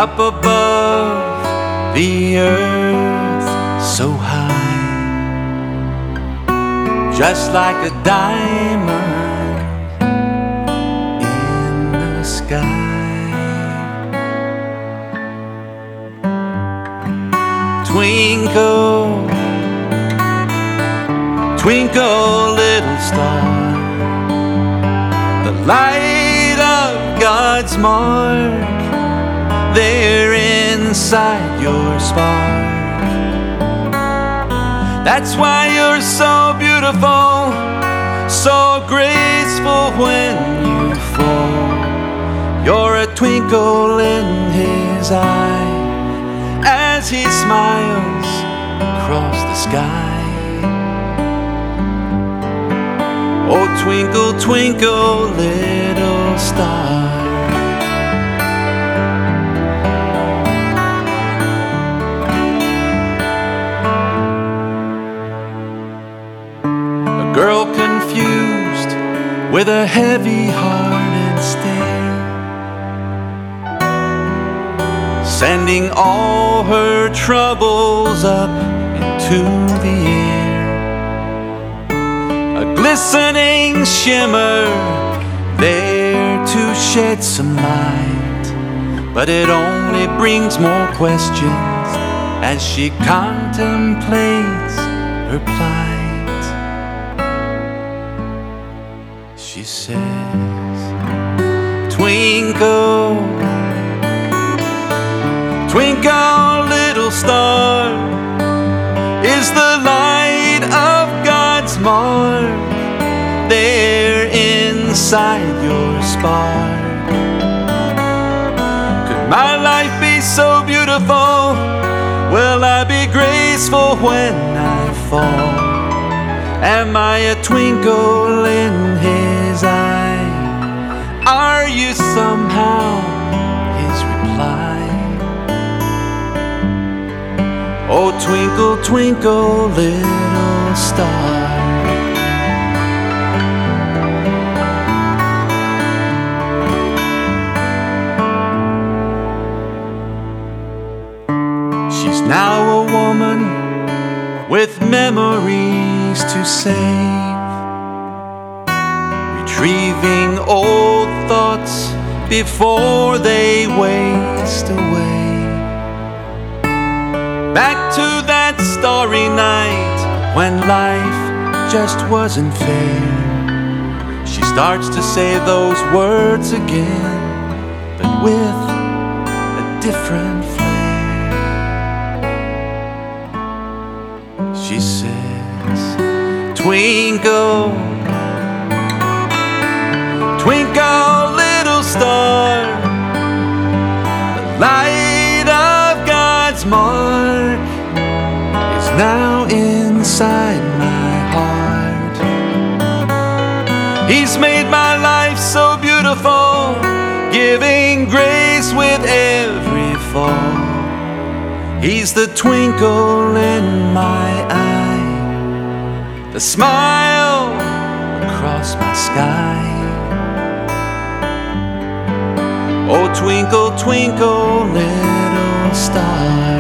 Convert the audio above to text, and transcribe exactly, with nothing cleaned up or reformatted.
up above the earth so high, just like a diamond in the sky. Twinkle, twinkle, little star, the light of God's mark there inside your spark. That's why you're so beautiful, so graceful when you fall. You're a twinkle in His eye as He smiles across the sky. Oh, twinkle, twinkle, little star. A girl confused with a heavy heart and stare, sending all her troubles up into the air. A glistening shimmer there to shed some light, but it only brings more questions as she contemplates her plight. She says, twinkle, twinkle, little star, is the light of God's mark there inside your spark. Could my life be so beautiful? Will I be graceful when I fall? Am I a twinkle in His eye? Are you somehow His reply? Oh, twinkle, twinkle, little star. She's now a woman with memories to save, retrieving old thoughts before they waste away. Back to that starry night when life just wasn't fair. She starts to say those words again, but with a different flair. She says, twinkle, twinkle, little star, the light of God's mark is now inside my heart. He's made my life so beautiful, giving grace with every fall. He's the twinkle in my eye, the smile across my sky. Oh, twinkle, twinkle, little star.